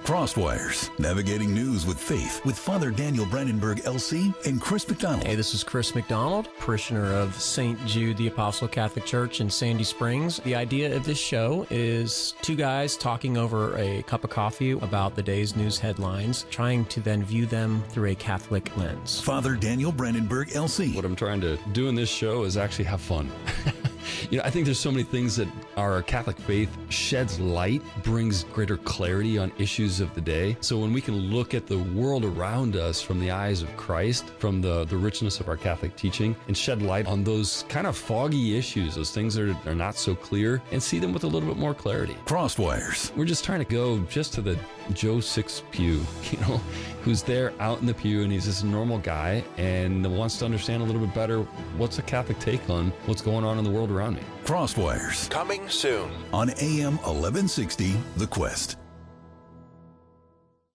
Crosswires, navigating news with faith with Father Daniel Brandenburg, LC, and Chris McDonald. Hey, this is Chris McDonald, parishioner of St. Jude the Apostle Catholic Church in Sandy Springs. The idea of this show is two guys talking over a cup of coffee about the day's news headlines, trying to then view them through a Catholic lens. Father Daniel Brandenburg, LC. What I'm trying to do in this show is actually have fun. I think there's so many things that our Catholic faith sheds light, brings greater clarity on issues of the day. So when we can look at the world around us from the eyes of Christ, from the richness of our Catholic teaching, and shed light on those kind of foggy issues, those things that are not so clear, and see them with a little bit more clarity. Crosswires. We're just trying to go just to the Joe Six pew, who's there out in the pew, and he's just a normal guy and wants to understand a little bit better what's a Catholic take on what's going on in the world around me. Crosswires. Coming soon on AM 1160, The Quest.